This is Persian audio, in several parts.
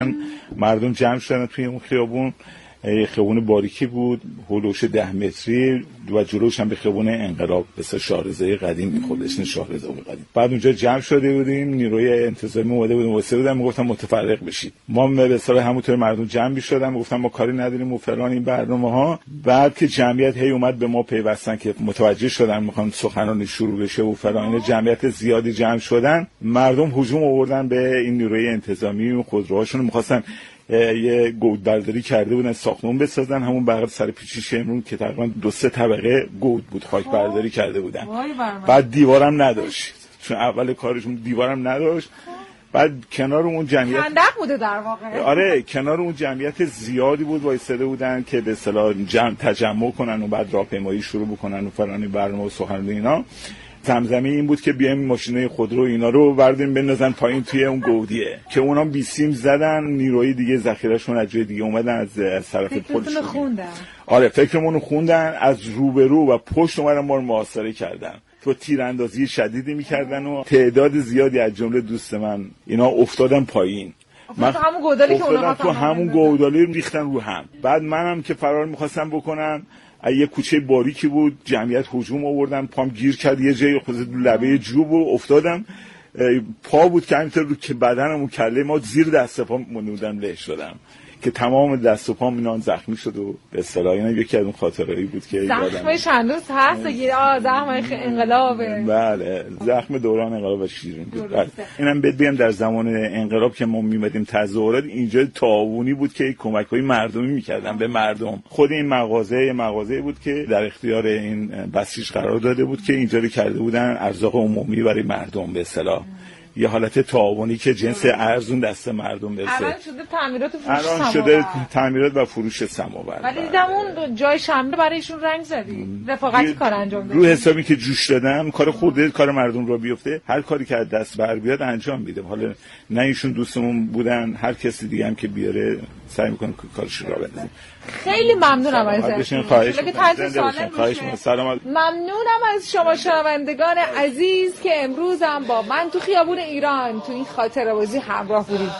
مردم جمع شدن توی اون خیابون. خیابون باریکی بود، هولوش 10 متری و جلوش هم به خیابون انقلاب مثل شاهرضایی قدیم خودش شاهرضایی قدیم. بعد اونجا جمع شده بودیم، نیروی انتظامی اومده بودن واسه بودن میگفتن متفرق بشید. ما به اصطلاح همونطور مردم جمع شدن میگفتن ما کاری نداریم و فلان این برنامه‌ها. بعد که جمعیت هی اومد به ما پیوستن که متوجه شدن میخوان سخنرانی شروع بشه و فلان، این جمعیت زیادی جمع شدن، مردم هجوم آوردن به این نیروی انتظامی و خودروهاشون می‌خواستن یه گود برداری کرده بودن ساختمون بسازن همون بغل سر پیچی شمرون که تقریبا 2-3 طبقه گود بود خاک برداری کرده بودن. بعد دیوارم نداشت چون اول کارشون دیوارم نداشت. بعد کنار اون جمعیت خندق بوده در واقع. آره کنار اون جمعیت زیادی بود وایساده بودن که به اصطلاح تجمع کنن و بعد راهپیمایی شروع بکنن و فلان برنامه و سخنرانی اینا. زمزمه این بود که بیایم ماشینای خودرو اینا رو برداریم بندازن پایین توی اون گودیه که اونام بیسیم زدن. نیروی دیگه ذخیرهشون از جای دیگه اومدن از طرف پلیس خوندن. آره فکرمون رو خوندن، از روبرو و پشت اومدن ما رو محاصره کردن. تو تیراندازی شدیدی میکردن و تعداد زیادی از جمله دوست من اینا افتادن پایین. من همون گودالی که اونا تو همون گودالی ریختن رو هم. بعد منم که فرار می‌خواستم بکنم یه کوچه باریکی بود، جمعیت هجوم آوردن، پام گیر کرد یه جایی خود لبه جوب و افتادم. پا بود که همینطور رو که بدنم و کله ما زیر دست پا مونودم له شدم که تمام دست و پام اینا زخمی شد و به اصطلاح اینا یکی از اون خاطرهایی بود که زخمش هنوز هست دیگه. زخم انقلابه. بله زخم دوران انقلاب شیرین بود. اینم بگم در زمان انقلاب که ما میمدیم تظاهرات اینجا تعاونی بود که کمک‌های مردمی میکردن به مردم. خود این مغازه بود که در اختیار این بسیج قرار داده بود که اینجا رو کرده بودن ارزاق عمومی برای مردم به اصطلاح. یه حالت تعاونی که جنس ارزون دست مردم برسه. الان شده تعمیرات و فروش سماور. الان شده تعمیرات و فروش سماور. ولی دیدم اون جای شنبه برایشون رنگ زدی. رفاقتی کار انجام دادی. رو حسابی که جوش دادم کار خوده کار مردم رو بیفته، هر کاری که از دست بر بیاد انجام میدم. حالا نه ایشون دوستمون بودن، هر کسی دیگه هم که بیاره سعی میکنم کارش رو بندازیم. خیلی ممنونم ازتون. خواهش می‌کنم. ممنونم از شما شنوندگان عزیز که امروز هم با من تو خیابون ایران تو این خاطره‌بازی همراه بودید.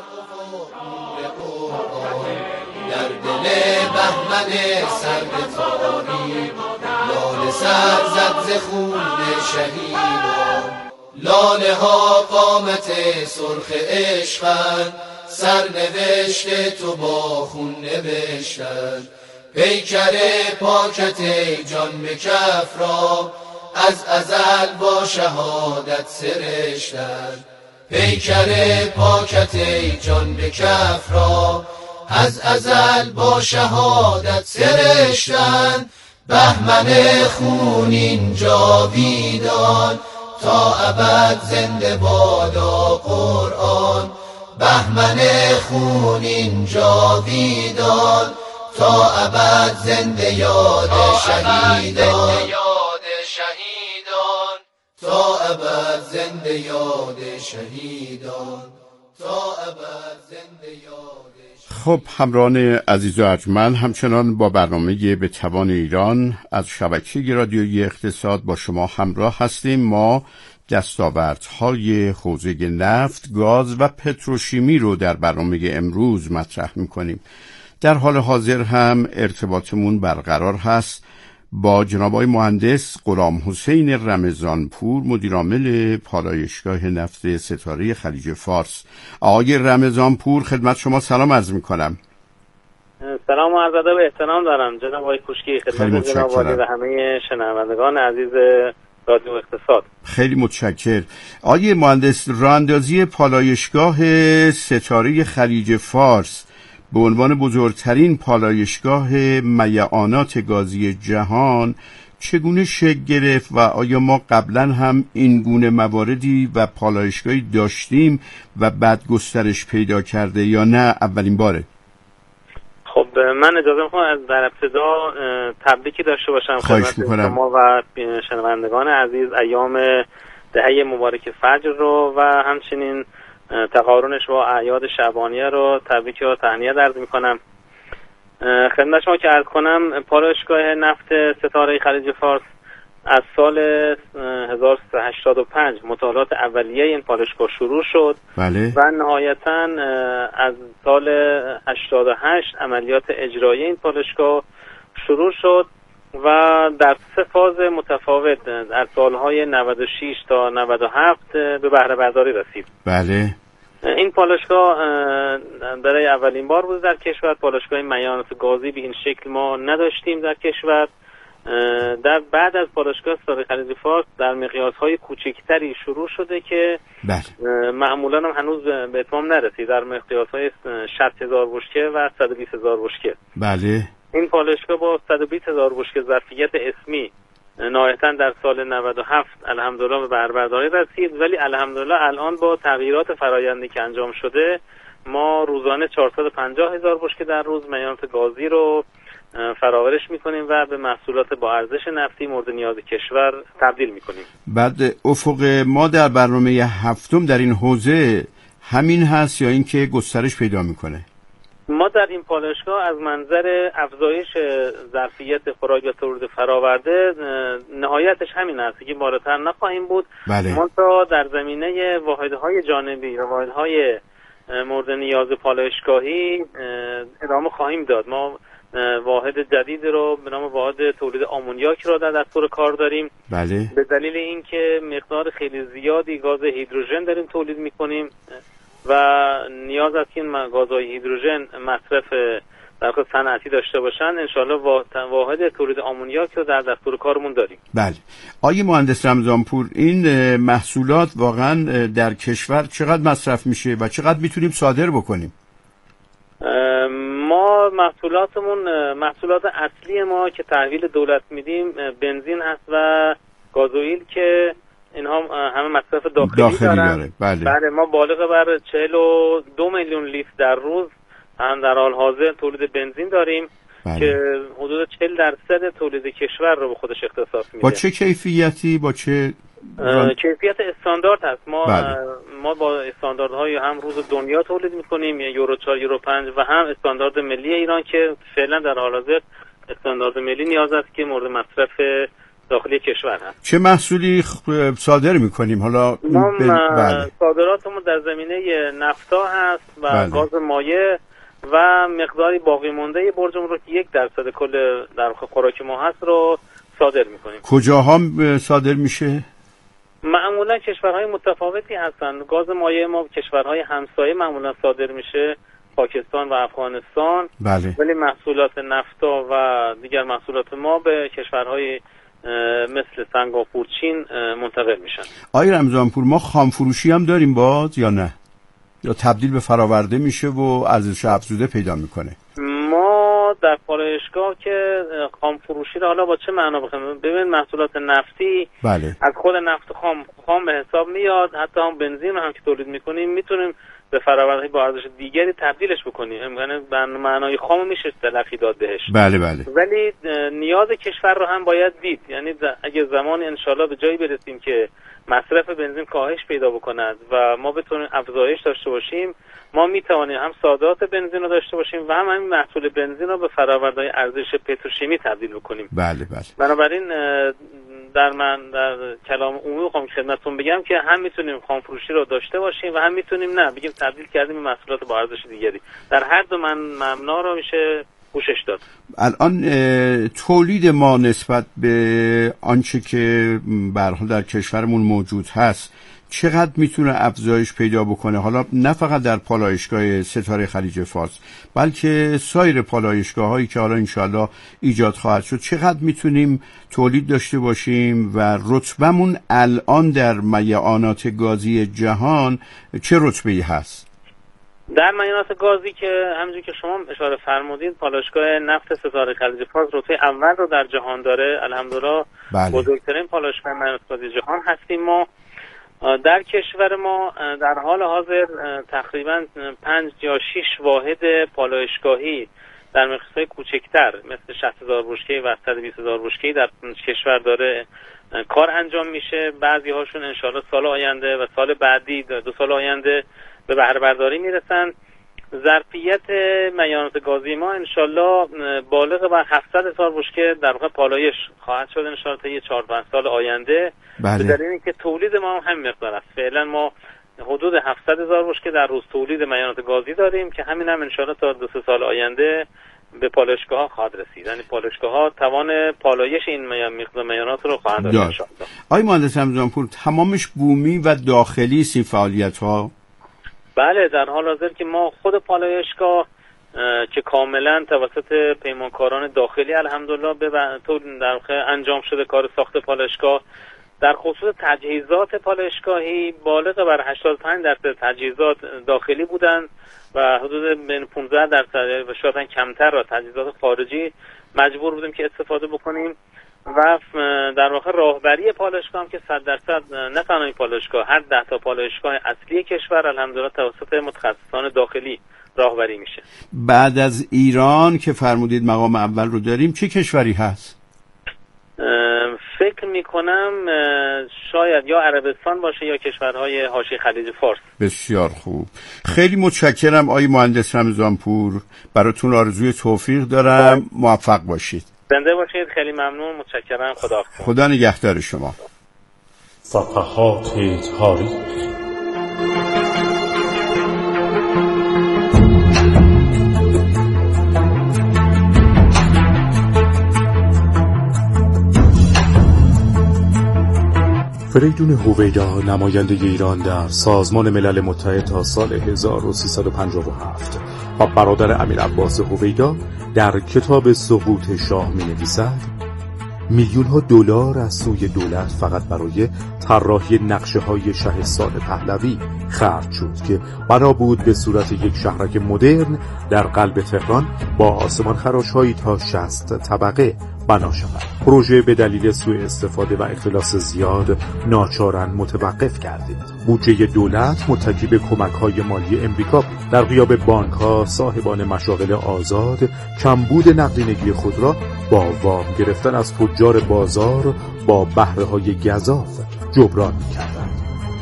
در دل بهمن سرد تاریک لاله سر زد ز خون شهیدان. لاله ها قامت سرخ عشقند، سرنوشت تو با خون نوشتند. پیکر پاکت جان به کف را از ازل با شهادت سرشتند. پیکر پاکت جان به کف را از ازل با شهادت سرشتند. بهمن خونین جاویدان تا ابد زنده بادا قرآن. بهمن خونین جاویدان تا ابد زنده یاد شهیدان. تا ابد زنده یاد شهیدان. تا ابد زنده یاد. خب همراهان عزیز و ارجمند، همچنان با برنامه به توان ایران از شبکه رادیویی اقتصاد با شما همراه هستیم. ما دستاوردهای حوزه نفت، گاز و پتروشیمی رو در برنامه امروز مطرح می‌کنیم. در حال حاضر هم ارتباطمون برقرار هست با جناب آقای مهندس غلام حسین رمضانپور، مدیرعامل پالایشگاه نفت ستاره خلیج فارس. آقای رمضانپور خدمت شما سلام عرض می‌کنم. سلام و عرض ادب و احترام دارم جناب آقای کوشکی، خدمت جناب عالی و همه شنوندگان عزیز رادیو اقتصاد. خیلی متشکر. آقای مهندس، راه‌اندازی پالایشگاه ستاره خلیج فارس به عنوان بزرگترین پالایشگاه میعانات گازی جهان چگونه شکل گرفت و آیا ما قبلا هم این گونه مواردی و پالایشگاهی داشتیم و بعد گسترش پیدا کرده یا نه اولین باره؟ خب من اجازه میخوام از در ابتدا تبریکی داشته باشم خدمت شما و شنوندگان عزیز ایام دهه مبارک فجر رو و همچنین تقارنش با اعیاد شعبانیه رو تبریک و تهنیت عرض میکنم. خدمت شما که عرض کنم پالایشگاه نفت ستاره خلیج فارس از سال 1385 مطالعات اولیه این پالایشگاه شروع شد. بله. و نهایتاً از سال 88 عملیات اجرایی این پالایشگاه شروع شد و در 3 فاز متفاوت در سالهای 96 تا 97 به بهره برداری رسید. بله. این پالایشگاه برای اولین بار بود در کشور. پالایشگاه میانات گازی به این شکل ما نداشتیم در کشور. در بعد از پالایشگاه ستاره خلیج فارس در مقیاس‌های کوچکتری شروع شده که بله. معمولاً هم هنوز به اتمام نرسید، در مقیاس‌های 60,000 بشکه و 120,000 بشکه. بله. این پالایشگاه با 120,000 بشکه ظرفیت اسمی نهایتاً در سال 97 الحمدلله به بهره برداری رسید، ولی الحمدلله الان با تغییرات فرآیندی که انجام شده ما روزانه 450,000 بشکه در روز میانات گازی رو فراورش میکنیم و به محصولات با ارزش نفتی مورد نیاز کشور تبدیل میکنیم. بعد افق ما در برنامه 7 در این حوزه همین هست یا اینکه گسترش پیدا میکنه؟ ما در این پالایشگاه از منظر افزایش ظرفیت خوراک و تولید فراورده نهایتش همین است که بالاتر نخواهیم بود. بله. ما تا در زمینه واحدهای جانبی و واحدهای مورد نیاز پالایشگاهی ادامه خواهیم داد. ما واحد جدید رو به نام واحد تولید آمونیاک رو در دستور کار داریم. بله. به دلیل اینکه مقدار خیلی زیادی گاز هیدروژن داریم تولید میکنیم و نیاز است که این گازهای هیدروژن مصرف در واقع صنعتی داشته باشن، انشالله واحد تولید آمونیاک رو در دستور کارمون داریم. بله. آقای مهندس رمضانپور، این محصولات واقعا در کشور چقدر مصرف میشه و چقدر میتونیم صادر بکنیم؟ ما محصولات اصلی ما که تحویل دولت میدیم بنزین هست و گازوئیل که اینها همه مصرف داخلی دارن. بله. ما بالغ بر 42 میلیون لیتر در روز هم در حال حاضر تولید بنزین داریم. بله. که حدود 40% تولید کشور رو به خودش اختصاص میده. با چه کیفیتی؟ با چه کیفیت استاندارد هست. بله. ما با استانداردهای هم روز دنیا تولید میکنیم، یورو 4 یورو 5 و هم استاندارد ملی ایران که فعلا در حال حاضر استاندارد ملی نیاز است که مورد مصرف داخلی کشور هست. چه محصولی صادر میکنیم حالا؟ بله. صادراتمون در زمینه نفتا هست و بله. گاز مایع و مقداری باقی مونده برجمون رو که 1% کل در خوراک ما هست رو صادر میکنیم. کجاها صادر میشه؟ معمولا کشورهای متفاوتی هستن. گاز مایع ما کشورهای همسایه معمولا صادر میشه، پاکستان و افغانستان. بله. ولی محصولات نفتا و دیگر محصولات ما به کشورهای مثل سنگاپور، چین منتقل میشن. آقای رمضانپور، ما خام فروشی هم داریم باز یا نه؟ یا تبدیل به فراورده میشه و ارزش افزوده پیدا میکنه؟ ما در پالایشگاه که خام فروشی رو حالا با چه معنا بخوایم ببین، محصولات نفتی بله. از خود نفت خام به حساب میاد. حتی هم بنزین رو هم که تولید میکنیم میتونیم به فراورده با ارزش دیگری تبدیلش بکنیم، یعنی به معنای خام میشه تلقی داد بهش. بله بله. ولی نیاز کشور رو هم باید دید. یعنی اگه زمانی انشالله به جایی برسیم که مصرف بنزین کاهش پیدا بکند و ما بتونیم افزایش داشته باشیم، ما میتوانیم هم صادرات بنزین رو داشته باشیم و هم همین محصول بنزین رو به فرآوردهای ارزش پتروشیمی تبدیل بکنیم. بله بله. بنابراین در کلام عمومی میخوام خدمتتون بگم که هم میتونیم خام فروشی رو داشته باشیم و هم میتونیم نه بگیم تبدیل کردیم به محصولات با ارزش دیگری. در هر دو مبنا رو میشه پوشش داد. الان تولید ما نسبت به آنچه که به هر حال در کشورمون موجود هست چقدر میتونه افزایش پیدا بکنه؟ حالا نه فقط در پالایشگاه ستاره خلیج فارس بلکه سایر پالایشگاه‌هایی که حالا انشالله ایجاد خواهد شد، چقدر میتونیم تولید داشته باشیم و رتبمون الان در میعانات گازی جهان چه رتبه‌ای هست؟ در میعانات گازی که همونجوری که شما اشاره فرمودید پالایشگاه نفت ستاره خلیج فارس رتبه اول رو در جهان داره. الحمدلله بله. بزرگترین پالایشگاه میعانات گازی جهان هستیم. ما در کشور ما در حال حاضر تقریبا 5 یا 6 واحد پالایشگاهی در مقیاس‌های کوچکتر مثل 60,000 بشکه و 120,000 بشکه در کشور داره کار انجام میشه. بعضی هاشون انشالله سال آینده و سال بعدی 2 سال آینده به بهره برداری میرسن. ظرفیت میانات گازی ما انشالله بالغ بر 700,000 بشکه در واقع پالایش خواهد شد انشالله تا 4-5 سال آینده. بله. به دلیل اینکه تولید ما هم مقدار است. فعلا ما حدود 700,000 بشکه در روز تولید میانات گازی داریم که همین هم انشالله تا 2-3 سال آینده به پالایشگاه ها خواهد رسید. یعنی پالایشگاه ها توان پالایش این مقدار میانات رو خواهند داشت انشالله. آقای مهندس رمضانپور، تمامش بومی و داخلی سی فعالیت ها؟ بله، در حال حاضر که ما خود پالایشگاه که کاملا توسط پیمانکاران داخلی الحمدلله به در واقع انجام شده کار ساخت پالایشگاه. در خصوص تجهیزات پالایشگاهی بالغ بر 85% تجهیزات داخلی بودند و حدود بین 15% و شاید کمتر را تجهیزات خارجی مجبور بودیم که استفاده بکنیم. و در واقع راهبری پالایشگاه هم که 100% نه تنها این پالایشگاه، هر 10 تا پالایشگاه اصلی کشور الحمدلله توسط متخصصان داخلی راهبری میشه. بعد از ایران که فرمودید مقام اول رو داریم، چه کشوری هست؟ فکر میکنم شاید یا عربستان باشه یا کشورهای حاشیه خلیج فارس. بسیار خوب، خیلی متشکرم آقای مهندس رمضانپور، براتون آرزوی توفیق دارم. موفق باشید. زنده باشید. خیلی ممنون، متشکرم. خدا نگهدار شما. صفحات تاریخ. فریدون هویدا، نماینده ایران در سازمان ملل متحد تا سال 1357 و برادر امیرعباس هویدا، در کتاب سقوط شاه می نویسد میلیون‌ها دلار از سوی دولت فقط برای طراحی نقشه‌های شهرستان پهلوی خرج شد که بنا بود به صورت یک شهرک مدرن در قلب تهران با آسمان خراش‌هایی تا 60 طبقه بنا شود. پروژه به دلیل سوء استفاده و اختلاس زیاد ناچارا متوقف گردید. بودجه دولت متکی به کمک‌های مالی امریکا بود. در غیاب بانک‌ها، صاحبان مشاغل آزاد کمبود نقدینگی خود را با وام گرفتن از تجار بازار با بهره‌های گزاف جبران می‌کردند.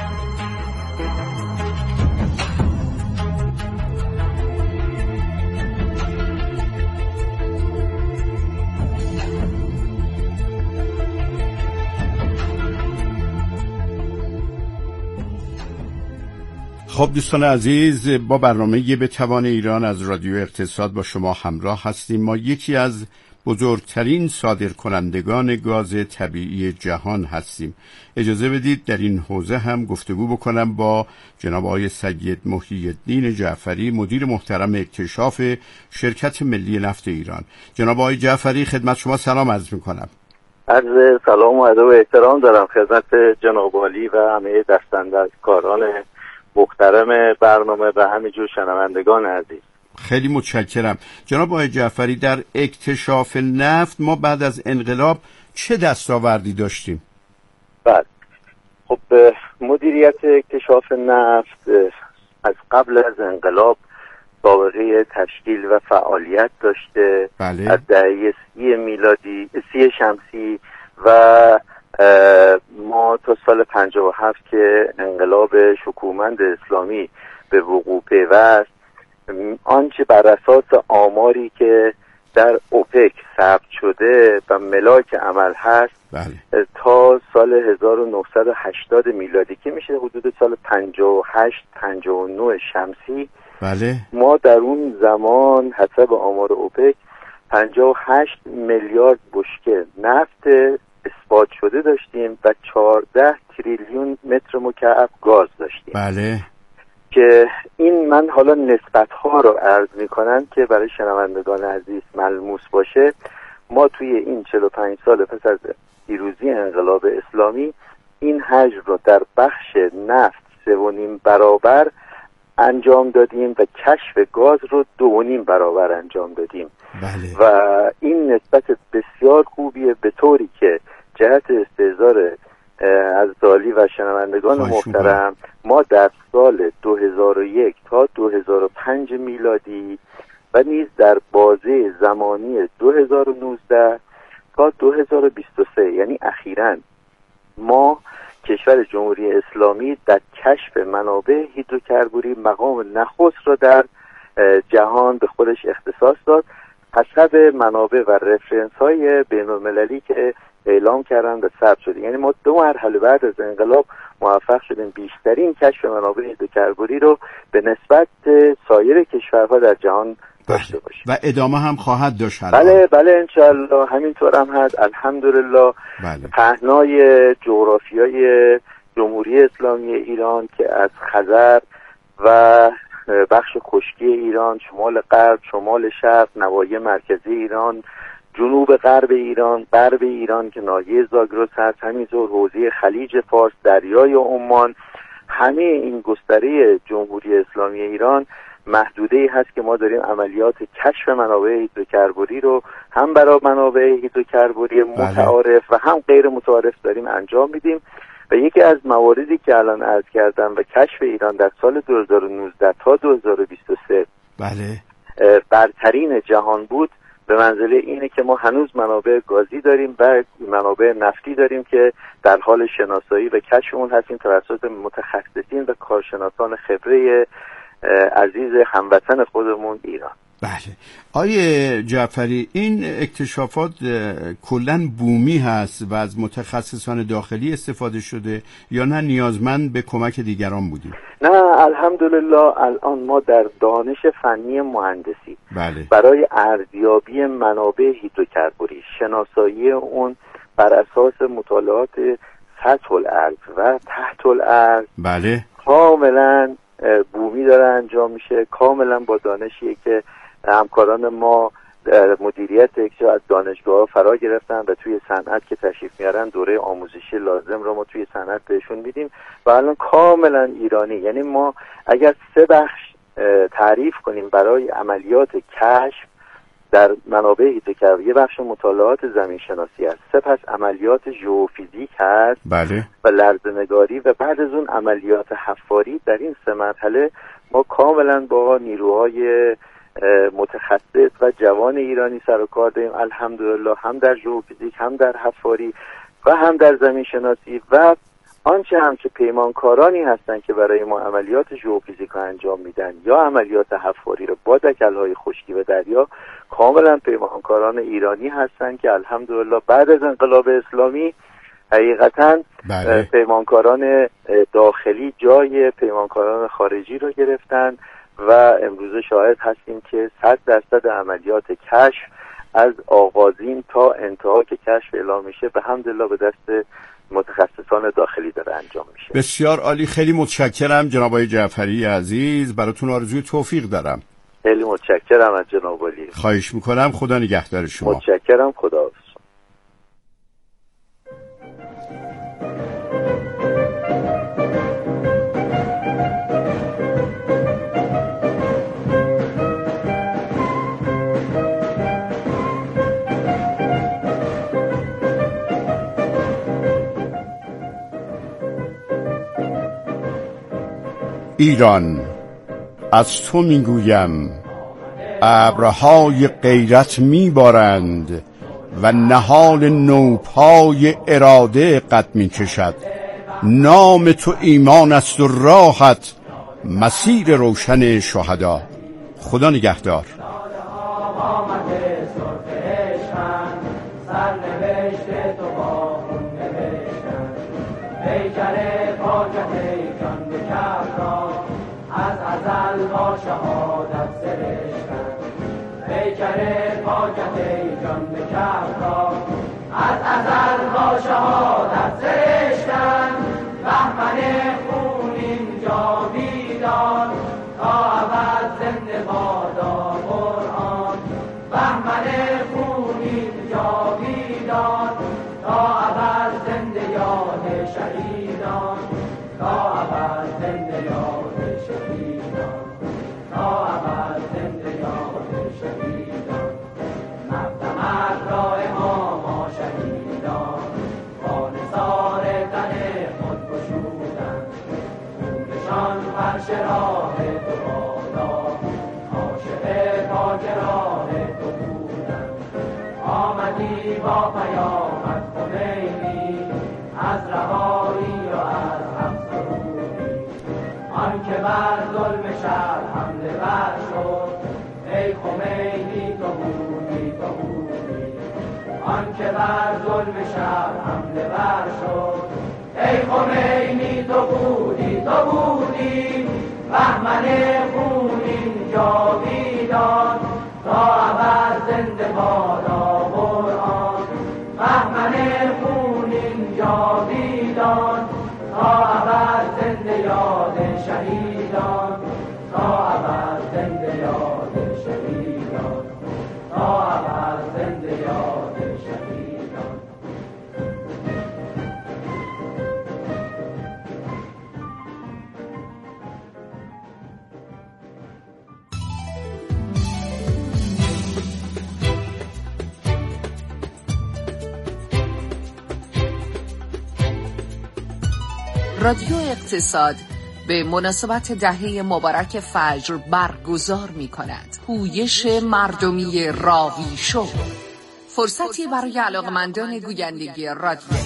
خب دوستان عزیز، با برنامه به توان ایران از رادیو اقتصاد با شما همراه هستیم. ما یکی از بزرگترین صادرکنندگان گاز طبیعی جهان هستیم. اجازه بدید در این حوزه هم گفتگو بکنم با جناب آقای سید محی الدین جعفری، مدیر محترم اکتشاف شرکت ملی نفت ایران. جناب آقای جعفری، خدمت شما سلام عرض می‌کنم. عرض سلام و ادب و احترام دارم خدمت جناب عالی و همه دستاندرکاران محترم برنامه و همینجور شنوندگان عزیز. خیلی متشکرم. جناب آقای جعفری، در اکتشاف نفت ما بعد از انقلاب چه دستاوردی داشتیم؟ بله، خب مدیریت اکتشاف نفت از قبل از انقلاب سابقه تشکیل و فعالیت داشته. بله. از دهه 30 شمسی و ما تا سال 57 که انقلاب شکوهمند اسلامی به وقوع پیوست، آنچه بر اساس آماری که در اوپک ثبت شده و ملاک عمل هست، بله. تا سال 1980 میلادی که میشه حدود سال 58-59 شمسی، بله. ما در اون زمان حسب آمار اوپک 58 میلیارد بشکه نفت اثبات شده داشتیم و 14 تریلیون متر مکعب گاز داشتیم. بله. که این من حالا نسبت‌ها رو عرض می‌کنم که برای شنوندگان عزیز ملموس باشه. ما توی این 45 سال پس از پیروزی انقلاب اسلامی این حجم رو در بخش نفت 3.5 برابر انجام دادیم و کشف گاز رو 2.5 برابر انجام دادیم. بله. و این نسبت بسیار خوبیه، به طوری که جهت استحضار عزیزالی و شنوندگان محترم، ما در سال 2001 تا 2005 میلادی و نیز در بازه زمانی 2019 تا 2023، یعنی اخیراً ما کشور جمهوری اسلامی در کشف منابع هیدروکربوری مقام نخست را در جهان به خودش اختصاص داد حسب منابع و رفرنس های بین المللی که اعلام کردن به ثبت شده. یعنی ما 2 مرحله بعد از انقلاب موفق شدیم بیشترین کشف منابع هیدروکربنی رو به نسبت سایر کشورها در جهان داشته باشیم و ادامه هم خواهد داشت. بله انشالله همینطور هم هست. الحمدلله. پهنای جغرافیای جمهوری اسلامی ایران که از خزر و بخش خشکی ایران، شمال غرب، شمال شرق، نواحی مرکزی ایران، جنوب غرب ایران، غرب ایران که ناحیه زاگرس هست، همینطور حوزه خلیج فارس، دریای عمان، همه این گستره جمهوری اسلامی ایران محدوده‌ای هست که ما داریم عملیات کشف منابع هیدروکربنی رو هم برای منابع هیدروکربنی متعارف و هم غیر متعارف داریم انجام میدیم. و یکی از مواردی که الان عرض کردم و کشف ایران در سال 2019 تا 2023 برترین جهان بود، به منزله اینه که ما هنوز منابع گازی داریم و منابع نفتی داریم که در حال شناسایی و کشف اون هستیم توسط متخصصین و کارشناسان خبره عزیز هموطن خودمون ایران. بله. آیه جعفری، این اکتشافات کلاً بومی هست و از متخصصان داخلی استفاده شده یا نه نیازمند به کمک دیگران بودیم؟ نه الحمدلله الان ما در دانش فنی مهندسی برای ارزیابی منابع هیدروکربنی، شناسایی اون بر اساس مطالعات سطح الارض و تحت الارض کاملاً بومی داره انجام میشه، کاملا با دانشی که همکاران ما مدیریت تکنیکی از دانشگاه فرا گرفتن و توی صنعت که تشریف میارن دوره آموزشی لازم رو ما توی صنعت بهشون میدیم و الان کاملا ایرانی. یعنی ما اگر 3 بخش تعریف کنیم برای عملیات کشف در منابع هیدروکربنی، یه بخش مطالعات زمین شناسی است، سپس عملیات ژئوفیزیک هست و لرزه‌نگاری و بعد از اون عملیات حفاری. در این 3 مرحله ما کاملا با نیروهای متخصص و جوان ایرانی سر و کار داریم الحمدلله، هم در ژئوفیزیک، هم در حفاری و هم در زمین شناسی و آنچه هم که پیمانکارانی هستند که برای ما عملیات ژئوفیزیک رو انجام میدن یا عملیات حفاری رو با دکل‌های خشکی و دریا، کاملا پیمانکاران ایرانی هستند که الحمدلله بعد از انقلاب اسلامی حقیقتاً پیمانکاران داخلی جای پیمانکاران خارجی رو گرفتن و امروز شاهد هستیم که 100% عملیات کشف از آغازین تا انتها که کشف اعلام میشه به حمدالله به دست متخصصان داخلی داره انجام میشه. بسیار عالی، خیلی متشکرم جناب آقای جعفری عزیز، براتون آرزوی توفیق دارم. خیلی متشکرم از جناب عالی. خواهش میکنم، خدا نگهدار شما. متشکرم، خدا حافظ. ایران از تو میگویم، ابرهای غیرت میبارند و نهال نوپای اراده قد میکشد. نام تو ایمان است و راحت مسیر روشن شهدا. خدا نگهدار. با شهادت سرشتن پیکر پاکت ای جان به کفرا، از ازل با شهادت سرشتن بهمن خونین جاویدان تا ابد زنده بادا قرآن. بهمن خونین جاویدان تا ابد زنده یاد شهیدان، تا ابد زنده یاد شهیدان، تا ابد زنده یاد شهیدان. مقدمت را امام شهیدان با نثار تن خود گشودند، خونشان فرش راه تو بادا، عاشق پاک راه تو بودند. آمدی با پیامت خمینی از رهایی و از حبس و رومی، آن که بر ظلم شهر حمله ور شد خمینی تو بودی تو بودی، آن که بر ظلم شب حمله ور شد. ای خمینی تو بودی تو بودی، بهمن خونین جاویدان، تا ابد زنده بادا قرآن. بهمن خونین جاویدان، تا ابد زنده یاد شهیدان، تا ابد زنده یاد شهیدان، تا ابد زنده یاد شهیدان. رادیو اقتصاد به مناسبت دهه مبارک فجر برگزار می کند پویش مردمی راوی شو، فرصتی برای علاقمندان گویندگی رادیو.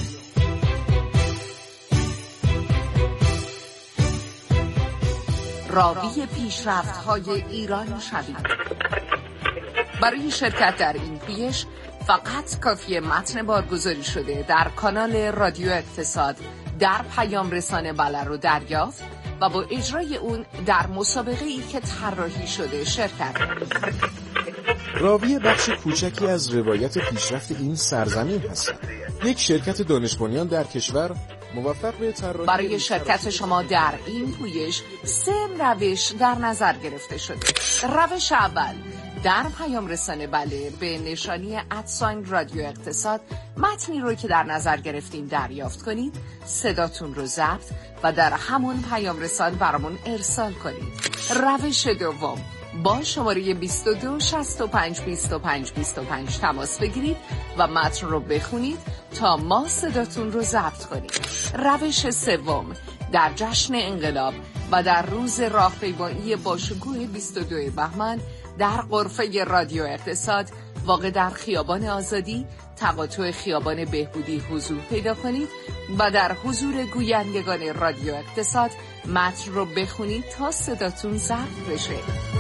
راوی پیشرفت‌های ایران شوید. برای شرکت در این پویش فقط کافیه متن بارگذاری شده در کانال رادیو اقتصاد در پیام رسانه بله رو دریافت و با اجرای اون در مسابقه‌ای که طراحی شده شرکت کنید. راوی بخش کوچکی از روایت پیشرفت این سرزمین هستند. یک شرکت دانش بنیان در کشور موفق به طراحی. برای شرکت شما در این پویش 3 روش در نظر گرفته شده. روش اول، در پیام رسانه بله به نشانی @رادیو اقتصاد متنی رو که در نظر گرفتیم دریافت کنید، صداتون رو ضبط و در همون پیام رسان برامون ارسال کنید. روش دوم، با شماره 22 65 25 25 تماس بگیرید و متن رو بخونید تا ما صداتون رو ضبط کنیم. روش سوم، در جشن انقلاب و در روز راهپیمایی باشکوه 22 بهمن در غرفه رادیو اقتصاد واقع در خیابان آزادی تقاطع خیابان بهبودی حضور پیدا کنید و در حضور گویندگان رادیو اقتصاد متن رو بخونید تا صداتون ضبط بشه.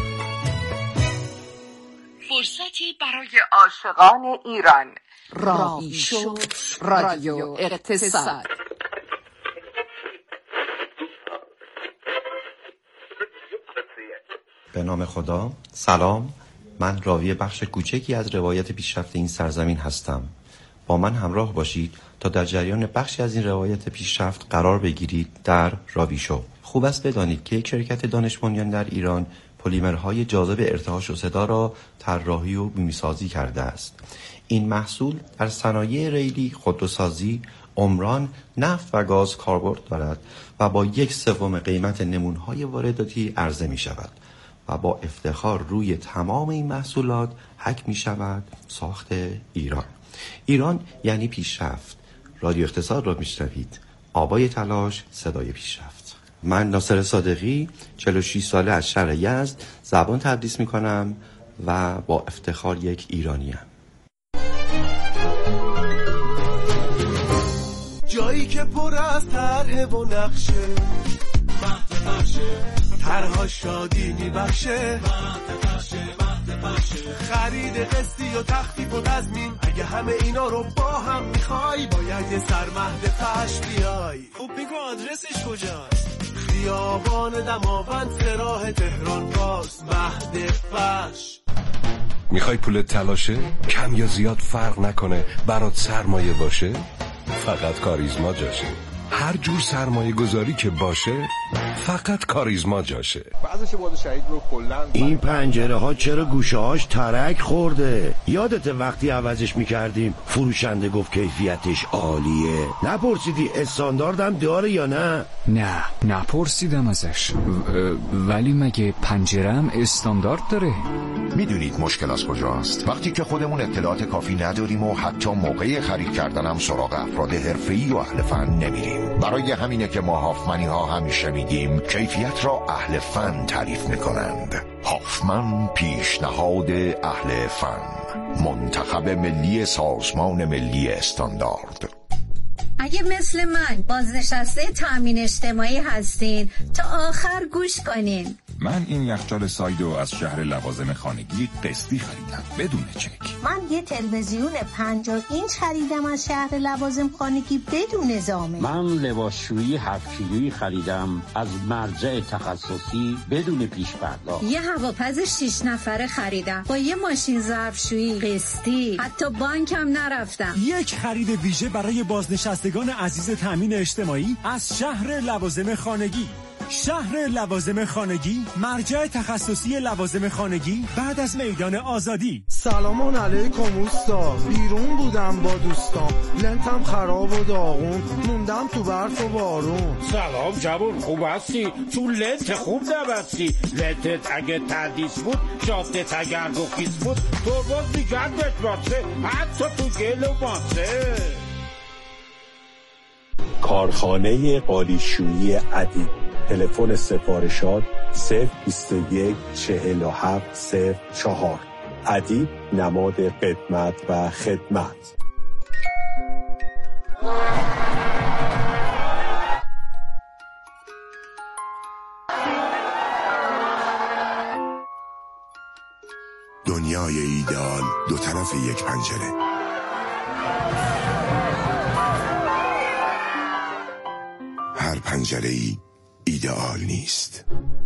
فرصتی برای عاشقان ایران. راوی شو رادیو اقتصاد. به نام خدا. سلام، من راوی بخش کوچکی از روایت پیشرفت این سرزمین هستم. با من همراه باشید تا در جریان بخشی از این روایت پیشرفت قرار بگیرید در راوی شو. خوب است بدانید که یک شرکت دانش بنیان در ایران پلیمرهای جاذب ارتعاش و صدا را طراحی و بومی‌سازی کرده است. این محصول در صنایع ریلی، خودروسازی، عمران، نفت و گاز کاربرد دارد و با 1/3 قیمت نمونه‌های وارداتی عرضه می شود و با افتخار روی تمام این محصولات حک می شود ساخت ایران. ایران یعنی پیشرفت. رادیو اقتصاد را می شنوید. آبای تلاش، صدای پیشرفت. من ناصر صادقی 46 ساله از شهر یزد زبان تدریس می کنم و با افتخار یک ایرانیم. جایی که پر از طرح و نقشه، طرها شادی میبخشه، خرید قسطی و تخفیف و تضمین. اگه همه اینا رو با هم میخوای باید یه سرمهد فش بیای. خوب میگو آدرسش کجاست؟ خیابان دماوند راه تهران باز مهد فش. میخوای پولت تلاشه؟ کم یا زیاد فرق نکنه، برات سرمایه باشه؟ فقط کاریزما جاشه. هر جور سرمایه گذاری که باشه فقط کاریزما جاشه. این پنجره ها چرا گوشه هاش ترک خورده؟ یادت وقتی عوضش میکردیم فروشنده گفت کیفیتش عالیه؟ نپرسیدی استانداردم داره یا نه؟ نه نپرسیدم ازش. ولی مگه پنجره‌ام استاندارد داره؟ میدونید مشکل از کجاست؟ وقتی که خودمون اطلاعات کافی نداریم و حتی موقع خرید کردنم سراغ افراد حرفه‌ای و اهل فن نمیریم. برای همینه که ما هافمنی ها همیشه میگیم کیفیت را اهل فن تعریف میکنند. هافمن پیشنهاد اهل فن، منتخب ملی سازمان ملی استاندارد. اگه مثل من بازنشسته تامین اجتماعی هستین تا آخر گوش کنین. من این یخچال سایدو از شهر لوازم خانگی قسطی خریدم بدون چک. من یه تلویزیون 50 اینچ خریدم از شهر لوازم خانگی بدون زامن. من لباسشویی 7 کیلویی خریدم از مرجع تخصصی بدون پیش پرداخت. یه هواپز 6 نفره خریدم با یه ماشین ظرفشویی قسطی، حتی بانکم نرفتم. یک خرید ویژه برای بازنشستگان عزیز تامین اجتماعی از شهر لوازم خانگی. شهر لوازم خانگی، مرجع تخصصی لوازم خانگی بعد از میدان آزادی. سلام علیکم اوستا، بیرون بودم با دوستام، لنتم خراب و داغون، موندم تو برف و بارون. سلام جوون، خوب هستی؟ تو لنت خوب نبستی. لنتت اگه تندیس بود، شافتت اگر گفیز بود، تو باز میگردت باسه، حتی تو گل و باسه. کارخانه قالیشویی عدی. تلفن سفارشات 021 47 04. ادیب نماد قدمت و خدمت. دنیای ایدئال دو طرف یک پنجره. هر پنجره‌ای ایدئال نیست.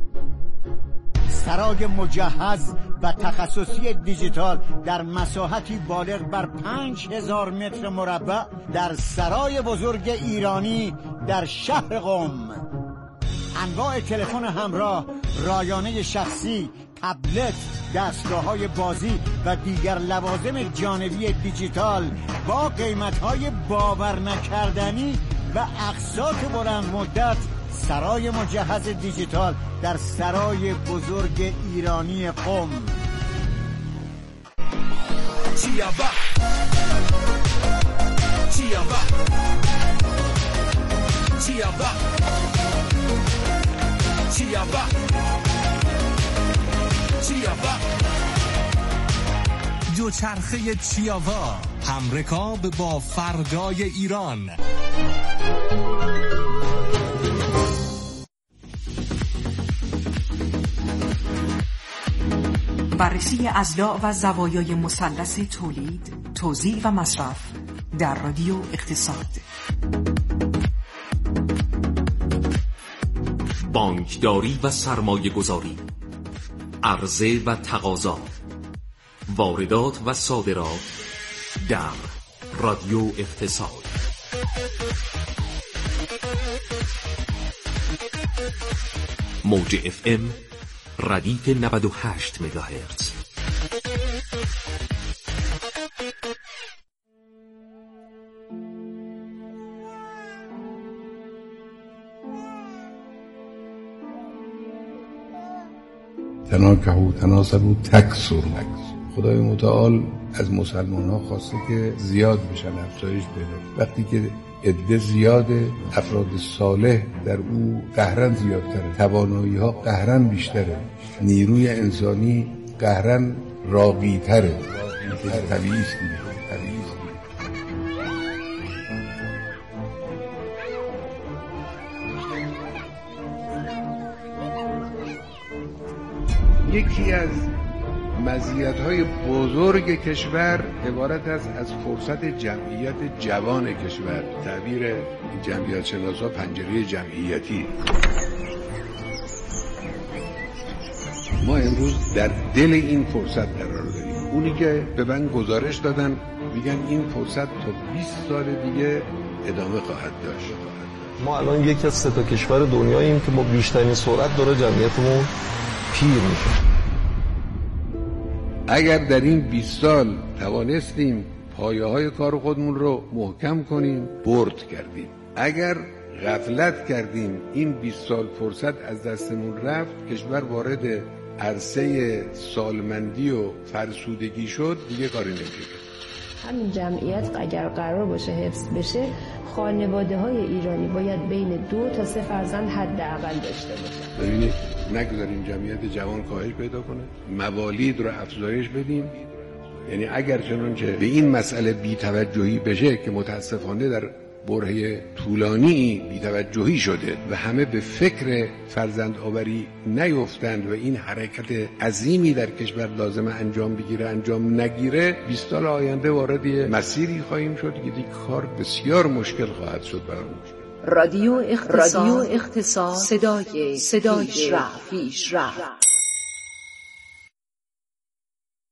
سرای مجهز و تخصصی دیجیتال در مساحتی بالغ بر 5000 متر مربع در سرای بزرگ ایرانی در شهر قم. انواع تلفن همراه، رایانه شخصی، تبلت، دستگاه‌های بازی و دیگر لوازم جانبی دیجیتال با قیمت‌های باور نکردنی و اقساط بلند مدت. سرای مجهز دیجیتال در سرای بزرگ ایرانی قم. چیابا چیابا چیابا چیابا چیابا دوچرخه چیاوا، همرکاب با فردای ایران. بررسی اضلاع و زوایای مثلث تولید، توزیع و مصرف در رادیو اقتصاد. بانکداری و سرمایه گذاری، عرضه و تقاضا، واردات و صادرات در رادیو اقتصاد. موج FM ردیف 98 مگاهرتز. تناکحوا تناسبوا تکثروا. خدای متعال از مسلمان ها خواسته که زیاد بشن، افزایش پیدا. وقتی که عده زیاده، افراد صالح در او قهرن زیادتره، توانایی ها قهرن بیشتره، نیروی انسانی قهرن راقی‌تره. طبیعی است دیگه. یکی از مزیت‌های بزرگ کشور عبارت است از فرصت جمعیت جوان کشور. تعبیر جمعیت شناسا پنجره جمعیتی. ما امروز در دل این فرصت قرار داریم. اونی که به من گزارش دادن میگن این فرصت تا 20 سال دیگه ادامه خواهد داشت. ما الان یکی از 3 تا کشور دنیاییم که با بیشترین سرعت داره جمعیتمون پیر میشه. اگر در این 20 سال توانستیم پایه‌های کار خودمون رو محکم کنیم، برد کردیم. اگر غفلت کردیم، این 20 سال فرصت از دستمون رفت، کشور وارد عرصه سالمندی و فرسودگی شد، دیگه کاری نمیشه. همین جمعیت اگر قرار باشه حفظ بشه، خانواده‌های ایرانی باید بین 2 تا 3 فرزند حداقل داشته باشن. ببینید، نگذاریم جمعیت جوان کاهش پیدا کنه، موالید رو افزایش بدیم. یعنی اگر چنانچه به این مسئله بی‌توجهی بشه که متاسفانه در برهه طولانی بی‌توجهی شده و همه به فکر فرزند آوری نیفتند و این حرکت عظیمی در کشور لازم انجام بگیره انجام نگیره، 20 سال آینده وارد مسیری خواهیم شد که دیگه کار بسیار مشکل خواهد شد برامون. رادیو اختصاص صدای پیشرفت.